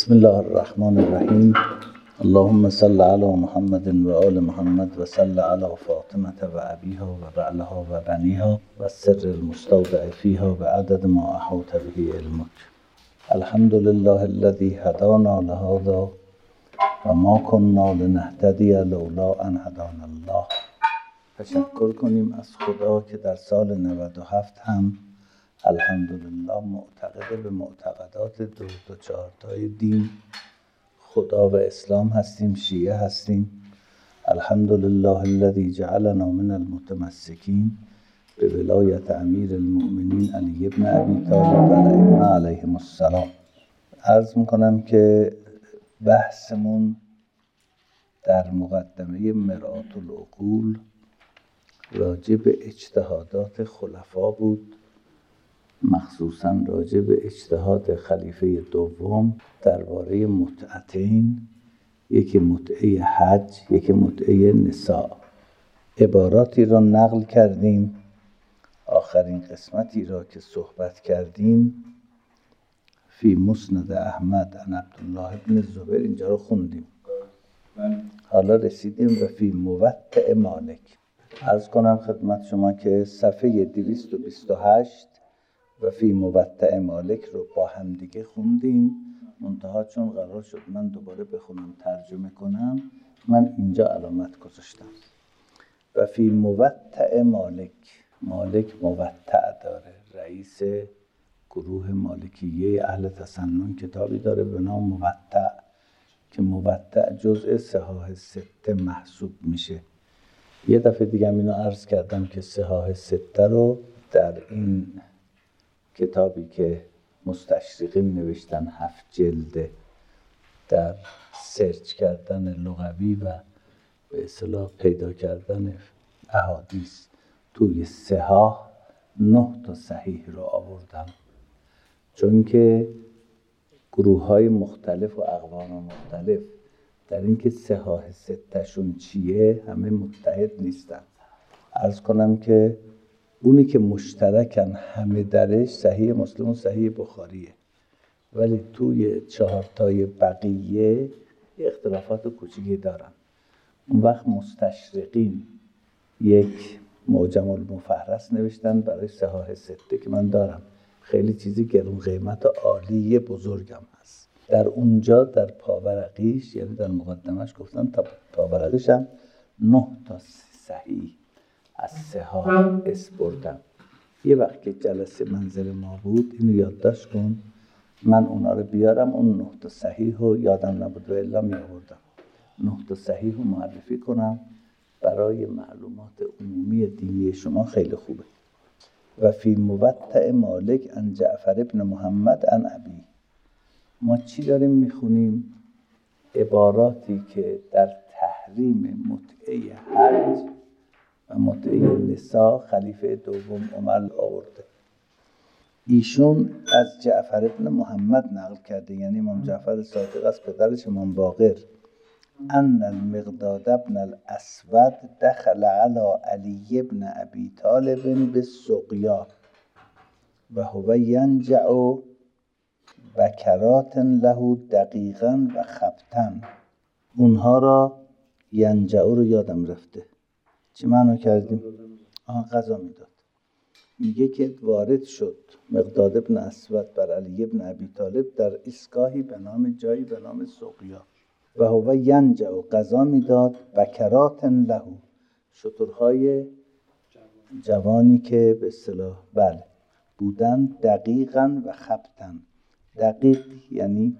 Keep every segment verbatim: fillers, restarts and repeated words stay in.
بسم الله الرحمن الرحیم. اللهم صل علی محمد و آل محمد و صل علی فاطمه و ابیها و بعلها و بنیها و السر المستودع فیها و عدد ما احاط به علمک. الحمد لله الذی هدانا لهذا و ما كنا لنهتدی لولا ان هدانا الله. تشکر کنیم از خدا که در سال نود و هفت هم الحمدلله معتقد به معتقدات دو تا چهار تای دین خدا و اسلام هستیم، شیعه هستیم. الحمدلله الذی جعلنا من المتمسکین به ولایت امیر المؤمنین علی ابن ابی طالب و ائمه علیهم السلام. عرض میکنم که بحثمون در مقدمه مرآت العقول راجع به اجتهادات خلفا بود، مخصوصا راجع به اجتهاد خلیفه دوم درباره متعتین، یکی متعه حج، یکی متعه نساء. عباراتی را نقل کردیم. آخرین قسمتی را که صحبت کردیم فی مسند احمد عن عبدالله بن الزبیر، اینجا رو خوندیم. حالا رسیدیم و فی موطأ مالک. عرض کنم خدمت شما که صفحه دویست و بیست و هشت و فی موطأ مالک رو با هم دیگه خوندیم. منتها چون قرار شد من دوباره بخونم ترجمه کنم، من اینجا علامت گذاشتم. و فی موطأ مالک. مالک موطأ داره، رئیس گروه مالکیه اهل تسنن کتابی داره به نام موطأ که موطأ جزء صحاح سته محسوب میشه. یه دفعه دیگه هم اینو عرض کردم که صحاح سته رو در این کتابی که مستشرقین نوشتن، هفت جلده، در سرچ کردن لغوی و به اصطلاح پیدا کردن احادیث توی صحاح نه تا صحیح رو آوردم، چون که گروه های مختلف و اقوام مختلف در اینکه صحاح ستهشون چیه همه متحد نیستن. عرض کنم که اونی که مشترکن همه درش صحیح مسلم و صحیح بخاریه، ولی توی چهارتای بقیه اختلافات کوچیکی دارن. اون وقت مستشرقین یک معجم المفهرس نوشتن برای صحاح سته که من دارم، خیلی چیزی گرون قیمت و عالی بزرگم هست. در اونجا در پاورقیش، یعنی در مقدمش گفتن تا پاورقیش هم نه تا صحیح از صحاح اسپردم. یه وقت که جلسه منزل ما بود اینو یادداشت کن، من اونا رو بیارم، اون نه تا صحیح رو یادم نبود و الا می آوردم. نه تا صحیح رو معرفی کنم برای معلومات عمومی دینی شما، خیلی خوبه. و فی موطأ مالک عن جعفر ابن محمد عن ابی. ما چی داریم میخونیم؟ عباراتی که در تحریم متعه حج و متعه نساء خلیفه دوم عمر آورده. ایشون از جعفر ابن محمد نقل کرده، یعنی امام جعفر صادق از پدرش امام باقر، ان المقداد ابن الاسود دخل علی علی ابن ابی طالب بالسقیا و هو ینجع بکرات له دقیقا و خبطا. اونها را ینجع رو یادم رفته چی معنی کردیم؟ آها، غذا میداد. میگه که وارد شد مقداد ابن اسود بر علی ابن ابی طالب در ایستگاهی به نام جایی به نام سقیا و هو ینجع، غذا میداد، بکرات له، شترهای جوانی که به اصطلاح بله بودن، دقیقاً و خبطاً. دقیق یعنی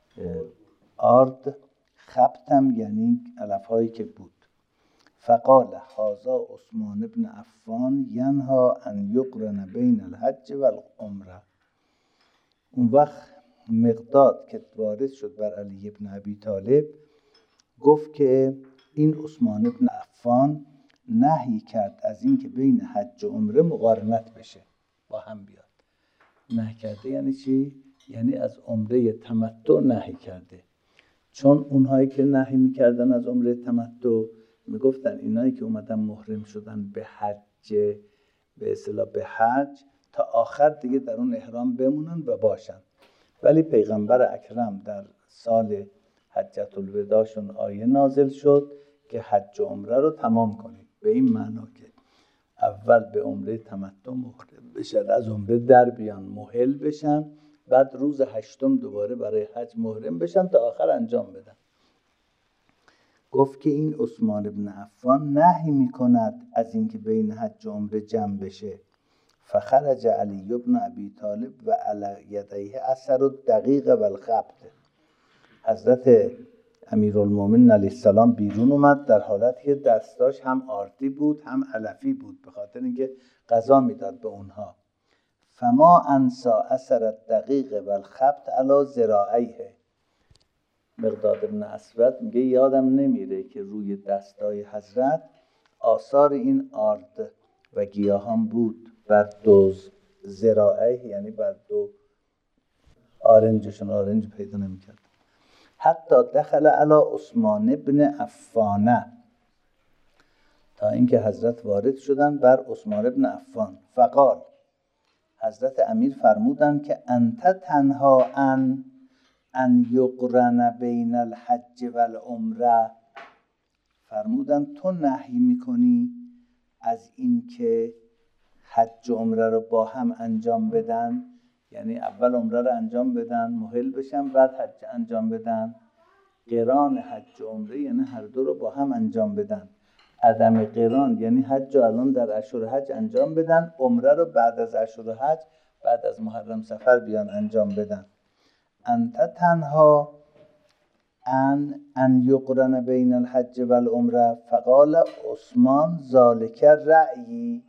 آرد، خبطم یعنی علف‌هایی که بود. فقال هذا عثمان بن عفان ینهی ان یقرن بین الحج و العمره. اون وقت مقداد که وارد شد بر علی ابن ابی طالب گفت که این عثمان بن عفان نهی کرد از این که بین حج و عمره مقارنت بشه، با هم بیاد. نهی کرده یعنی چی؟ یعنی از عمره تمتع نهی کرده. چون اونهایی که نهی میکردن از عمره تمتع میگفتن اینایی که اومدن محرم شدن به حج، به اصطلاح به حج، تا آخر دیگه در اون احرام بمونن و باشن. ولی پیغمبر اکرم در سال حجت الوداعشون آیه نازل شد که حج و عمره رو تمام کنید، به این معنا که اول به عمره تمتع محرم بشن، از عمره در بیان محل بشن، بعد روز هشتم دوباره برای حج محرم بشن تا آخر انجام بدن. گفت که این عثمان بن عفان نهی میکند از اینکه بین حج و عمره جمع بشه. فخرج علی بن ابی طالب و علی یدیه اثر الدقیق و الخبط. حضرت امیرالمومنین علیه السلام بیرون اومد در حالتی که دستاش هم آردی بود هم علفی بود، به خاطر اینکه غذا میداد به اونها. فما انسا اثر الدقیق و الخبط علی ذراعیه. مقداد ابن اسود میگه یادم نمیره که روی دستای حضرت آثار این آرد و گیاهان بود بر دو ذراعیه، یعنی بر دو آرنجشون، آرنج پیدا نمیکرد. حتی دخل علی عثمان ابن عفان، تا اینکه حضرت وارد شدن بر عثمان ابن عفان. فقال، حضرت امیر فرمودند که انت تنها ان ان یقرن بین الحج و العمره. فرمودند تو نهی میکنی از این که حج و عمره رو با هم انجام بدن، یعنی اول عمره رو انجام بدن محل بشن بعد حج انجام بدن. قران حج و عمره یعنی هر دو رو با هم انجام بدن. عدم قران یعنی حج رو الان در اشهر حج انجام بدن، عمره رو بعد از اشهر حج، بعد از محرم صفر بیان انجام بدن. انت تنها ان ان یقرن بین الحج و العمره. فقال عثمان ذالک رأیی.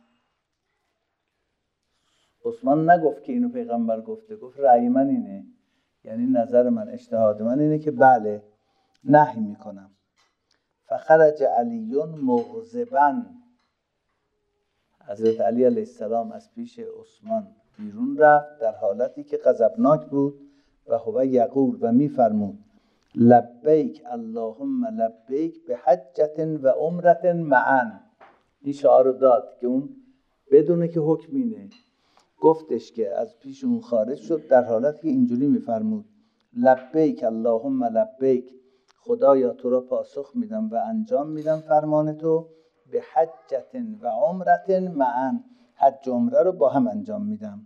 عثمان نگفت که اینو پیغمبر گفته، گفت رأی من اینه، یعنی نظر من، اجتهاد من اینه که بله نهی میکنم. فخرج علی مغضبا. حضرت علی علیه السلام از پیش عثمان بیرون رفت در حالتی که غضبناک بود و هو یقول، و میفرمود لبیک اللهم لبیک به حجت و عمرت معا. این شعار رو داد که اون بدونه که حکم اینه. گفتش که از پیش اون خارج شد در حالتی که اینجوری میفرمود لبیک اللهم لبیک، خدایا تو را پاسخ میدم و انجام میدم فرمان تو، به حجت و عمرت معا، حج و عمره رو با هم انجام میدم.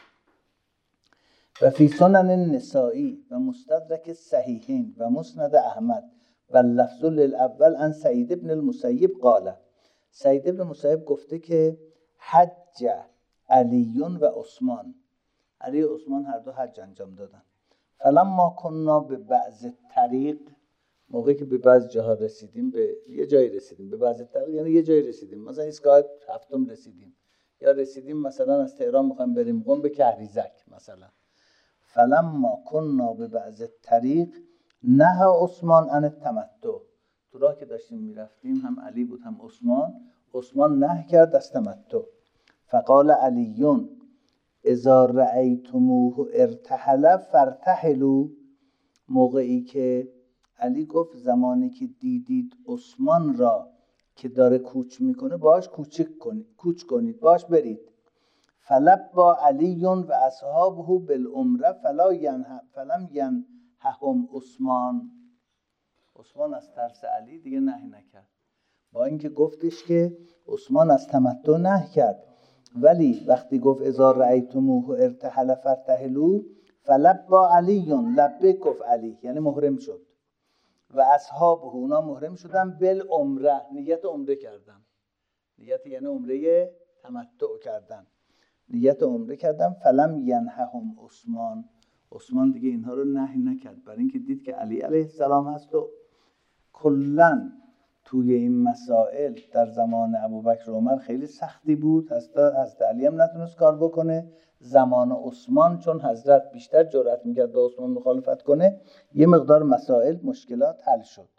و فی سنن النسائی و مستدرک صحیحین و مسند احمد و لفظ للاول عن سعید بن المسیب قال. سعید بن المسیب گفته که حج علی و عثمان، علی و عثمان هر دو حج انجام دادن. فلما کنا به بعض طریق، موقعی که به بعض جاها رسیدیم، به یه جایی رسیدیم، به بعض طریق یعنی یه جایی رسیدیم، مثلا ایستگاه هفتم رسیدیم، یا رسیدیم مثلا از تهران میخوایم بریم قم به کهریزک مثلا. فلما کنا به بعض طریق نه عثمان عن التمتع. تو راه که داشتیم میرفتیم هم علی بود هم عثمان، عثمان نه کرد از تمتع. فقال علیون اذا رأیتموه ارتحل فارتحلوا. موقعی که علی گفت زمانی که دیدید عثمان را که داره کوچ میکنه باش کوچک کنید، کوچ کنید، باش برید. فلبا علی و اصحابه بالعمره فلا ینه فلم ینههم عثمان. عثمان از ترس علی دیگه نهی نکرد، با اینکه گفتش که عثمان از تمتع نهی کرد، ولی وقتی گفت اذا رأیتموه ارتحل فارتحلوا فلبا علی، لبیک گفت علی یعنی محرم شد، و اصحاب اونا محرم شدن بالعمره، نیت عمره کردن، نیت یعنی عمره تمتع کردن، نیت عمره کردن. فلم ینههم عثمان، عثمان دیگه اینها رو نهی نکرد، برای اینکه دید که علی علیه السلام هست. و کلا توی این مسائل در زمان ابوبکر و عمر خیلی سختی بود، حضرت علی هم نتونست کار بکنه. زمان عثمان چون حضرت بیشتر جرأت میکرد با عثمان مخالفت کنه، یه مقدار مسائل مشکلات حل شد.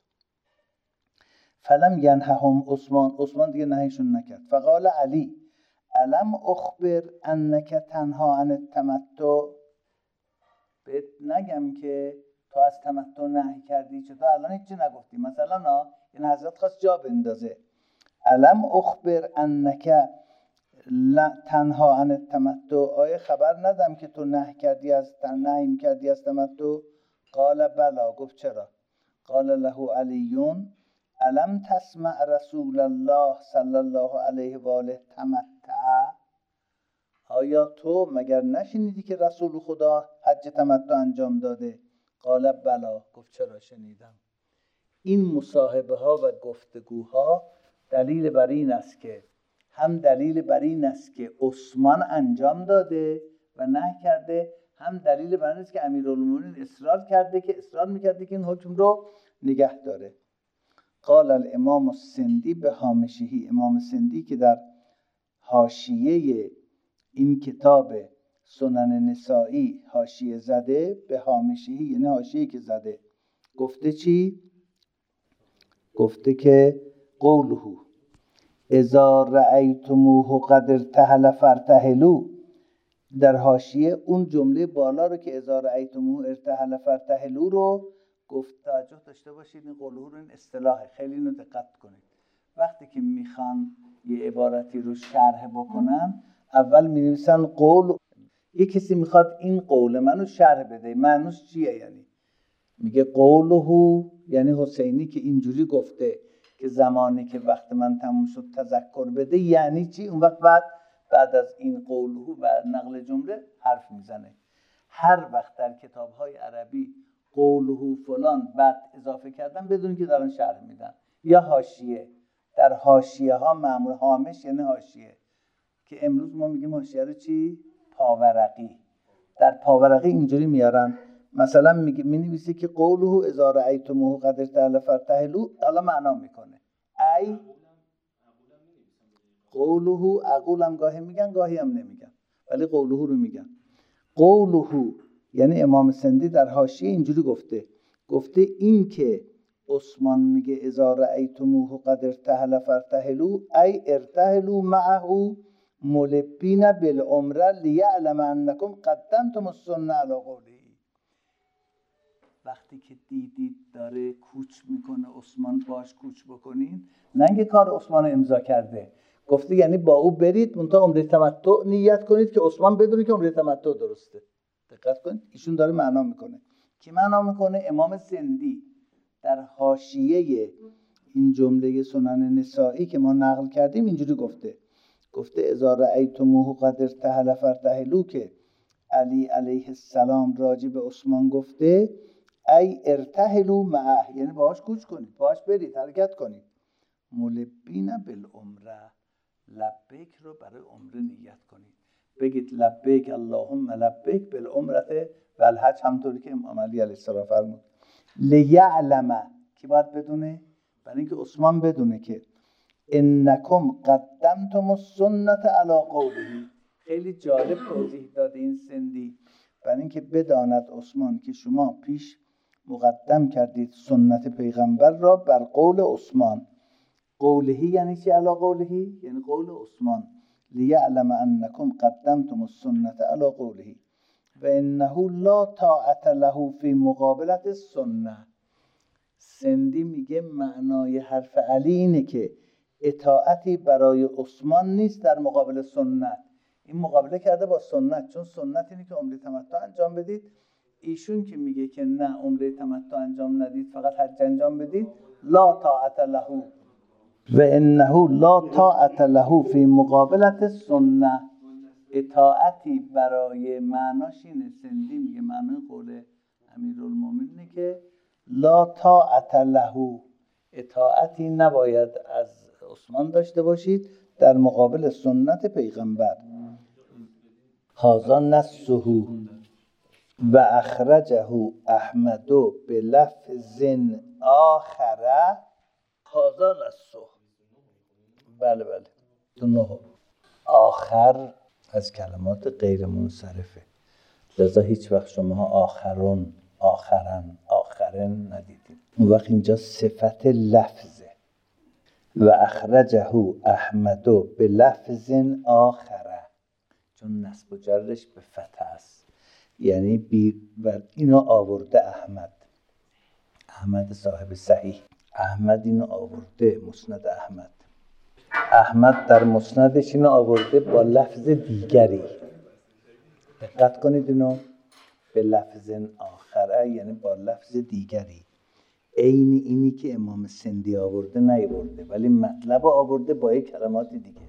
فلم ینههم عثمان، عثمان دیگه نهیشون نکرد. فقال علی الم اخبر انک تنها عن التمتع. بهت نگم که تو از تمتع نهی کردی، چطور الان هیچی نگفتی؟ مثلا ها این حضرت خواست جا بندازه. الم اخبر انک تنها عن التمتع، آیا خبر ندم که تو نه کردی از نهی کردی از تمتع؟ قال بلا، گفت چرا؟ قال له علیون الم تسمع رسول الله صلی الله علیه و آله تمتع، آیا تو مگر نشنیدی که رسول خدا حج تمتع انجام داده؟ قال بلا، گفت چرا شنیدم. این مصاحبه ها و گفتگوها دلیل بر این است که هم دلیل بر این است که عثمان انجام داده و نهی کرده، هم دلیل بر این است که امیرالمومنین اصرار کرده که اصرار میکرده که این حکم رو نگه داره. قال الامام السندی به هامشهی، امام سندی که در حاشیه این کتاب سنن نسائی حاشیه زده، به هامشهی یعنی حاشیه‌ای که زده، گفته چی؟ گفته که قوله اذا رأیتموه قد ارتحل فارتحلوا، در حاشیه اون جمله بالا رو که اذا رأیتموه ارتحل فارتحلوا رو گفت. توجه داشته باشید، این قوله رو این اصطلاحه، خیلی اینو دقت کنید. وقتی که میخوان یه عبارتی رو شرح بکنن اول می‌نویسن قول، یه کسی میخواد این قول منو شرح بده، معنیش چیه؟ یعنی میگه قوله یعنی حسینی که اینجوری گفته که زمانی که وقت من تموم شد تذکر بده، یعنی چی؟ اون وقت بعد بعد از این قوله و نقل جمله حرف میزنه. هر وقت در کتاب‌های عربی قوله فلان بعد اضافه کردن بدون که دارن شرح میدن، یا حاشیه، در حاشیه ها معمول هامش یعنی حاشیه، که امروز ما میگیم حاشیه رو چی؟ پاورقی. در پاورقی اینجوری میارن، مثلا میگه مینویسه که قوله اذا رأیتموه قد ارتحل فارتحلوا، حالا معنا میکنه ای قوله، اقولم گاهی میگن گاهی هم نمیگن، ولی قوله رو میگن. قوله یعنی امام سندی در حاشیه اینجوری گفته، گفته این که عثمان میگه اذا رأیتموه قد ارتحل فارتحلوا ای ارتحلوا معه ملبین بالعمره لیعلم انکم قدمتم السنه علی قوله. وقتی که دیدید داره کوچ میکنه عثمان، باش کوچ بکنین، نه اینکه کار عثمان رو امضا کرده، گفته یعنی با او برید منتها عمره تمتع نیت کنید که عثمان بدونه که عمره تمتع درسته. دقت کنید، ایشون داره معنا میکنه. کی معنا میکنه؟ امام سندی در حاشیه این جمله سنن نسائی که ما نقل کردیم اینجوری گفته، گفته اذا رأیتموه قد ارتحل فارتحلوا، که علی علیه السلام راجع به عثمان گفته ای ارتحلوا معه، یعنی باهاش کوچ کنید، باهاش برید، حرکت کنید. ملبین بالعمره، لبیک رو برای عمره نیت کنید، بگید لبیک اللهم لبیک بالعمره و الحج، همونطوری که امام علی علیه السلام فرمود. لیعلم، کی باید بدونه؟ برای اینکه عثمان بدونه که انکم قدمتم السنه علی قوله. خیلی جالب توضیح داده این سندی، برای اینکه بداند عثمان که شما پیش مقدم کردید سنت پیغمبر را بر قول عثمان. قولهی یعنی چی؟ علی قولهی یعنی قول عثمان. لیعلم انکم قدمتم السنه علی قوله و انه لا طاعت له فی مقابلت السنه. سندی میگه معنای حرف علی اینه که اطاعتی برای عثمان نیست در مقابل سنت. این مقابله کرده با سنت، چون سنت اینه که عمره تمتع انجام بدید. ایشون که میگه که نه عمره تمتع انجام ندید، فقط حج انجام بدید، لا طاعت له و انه لا طاعت له فی مقابلت السنه. اطاعتی برای معناش اینه، سندی میگه معنای قول امیرالمومنینه که لا طاعت له، اطاعتی نباید از عثمان داشته باشید در مقابل سنت پیغمبر. هذا نصه و اخرجه احمد بلفظ آخر. هذا نصه، بله بله تو نه آخر از کلمات غیر منصرفه، لذا هیچ وقت شما آخرون، آخرن، آخرن ندیدید. اون وقت اینجا صفت لفظه. و اخرجه احمد به لفظ آخره، چون نصب و جرش به فتح است، یعنی بی و اینو آورده احمد، احمد صاحب صحیح، احمد اینو آورده، مسند احمد. احمد در مسندش اینو آورده با لفظ دیگری. دقت کنید اینو، به لفظ آخره یعنی با لفظ دیگری، عین اینی که امام سندی آورده نیاورده، ولی مطلب آورده با یک کلمات دیگه.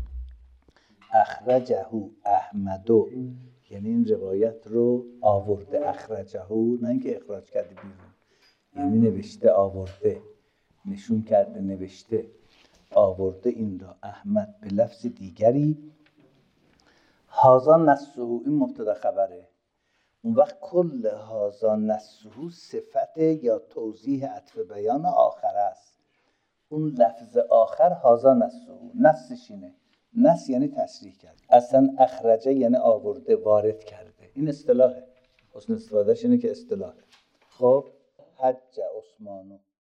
اخرجه احمدو، یعنی این روایت رو آورده، اخرجه، نه اینکه اخراج کرده بیرون، یعنی نوشته آورده، نشون کرده نوشته آورده این را احمد به لفظ دیگری. هذا نصه، این مبتدا خبره. اون وقت کل هذا نصه صفت یا توضیح عطف بیان آخر است. اون لفظ آخر هذا نصه، نصش اینه. نص یعنی تصریح کرد. اصلا اخرجه یعنی آورده، وارد کرده. این اصطلاحه، حسن استفادهش اینه که اصطلاحه. خب حج عثمانو